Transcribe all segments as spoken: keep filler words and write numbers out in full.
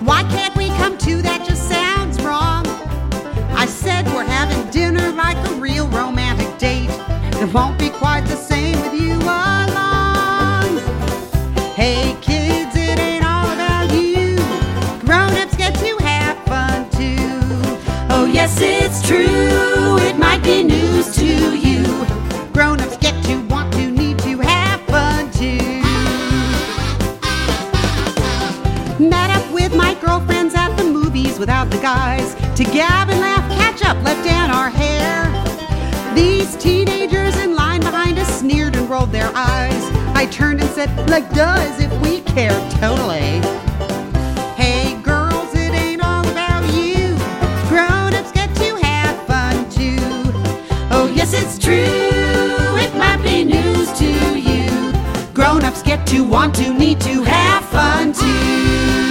Why can't we come to? That just sounds wrong. I said we're having dinner like a real romantic date. It won't be quite the same with you along. Hey kids, it ain't all about you. Grown-ups get to have fun too. Oh yes, it's true, it might be news to you. Grown-ups get to, want to, need to have fun too. Met up with my girlfriends at the movies without the guys, to gab and laugh, catch up, let down our hair. These teenagers in line behind us sneered and rolled their eyes. I turned and said, like duh, as if we cared, totally. Hey girls, it ain't all about you. Grown-ups get to have fun too. Oh yes, it's true, it might be news to you. Grown-ups get to, want to, need to have fun too.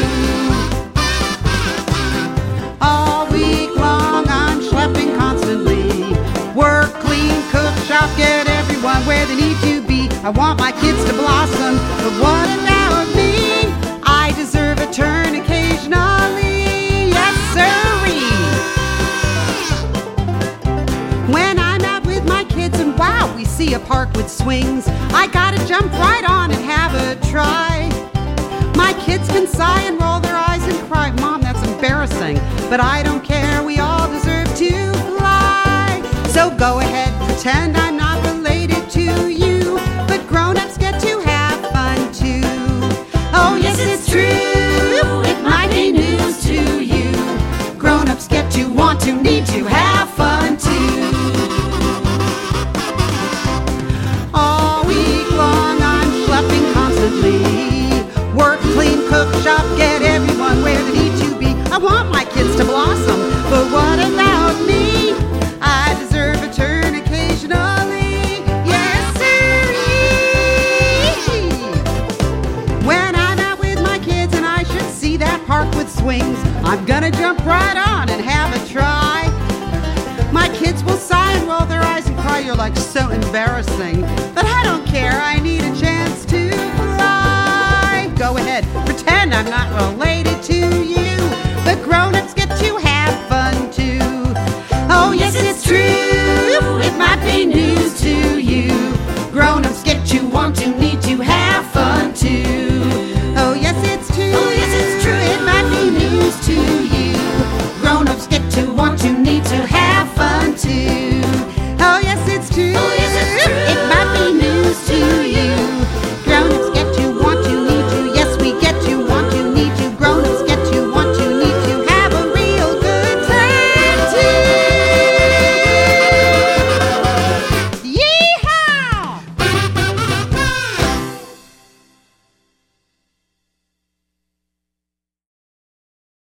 All week long I'm schlepping constantly. Work, clean, cook, shop, get everyone where they need to be. I want my kids to blossom, but what about me? I deserve a turn occasionally, yes sirree. When I'm out with my kids and wow, we see a park with swings, I gotta jump right on and have a try. My kids can sigh and roll their eyes and cry, Mom, that's embarrassing, but I don't care, we all deserve to fly. So go ahead, pretend I'm not related to you, but grown-ups get to have fun too. Oh yes, it's true, it might be news to you. Grown-ups get to, want to, need to have fun too. All week long I'm schlepping constantly. Work, clean, cook, shop, get everyone where they need to be. I want my kids to blossom, but what about me? I deserve a turn occasionally, yes sirree. When I'm out with my kids and I should see that park with swings, I'm gonna jump right on and have a try. My kids will sigh and roll their eyes and cry, you're like so embarrassing, but I don't care, I need a chance to fly. Go ahead, pretend I'm not related to you, but grown-ups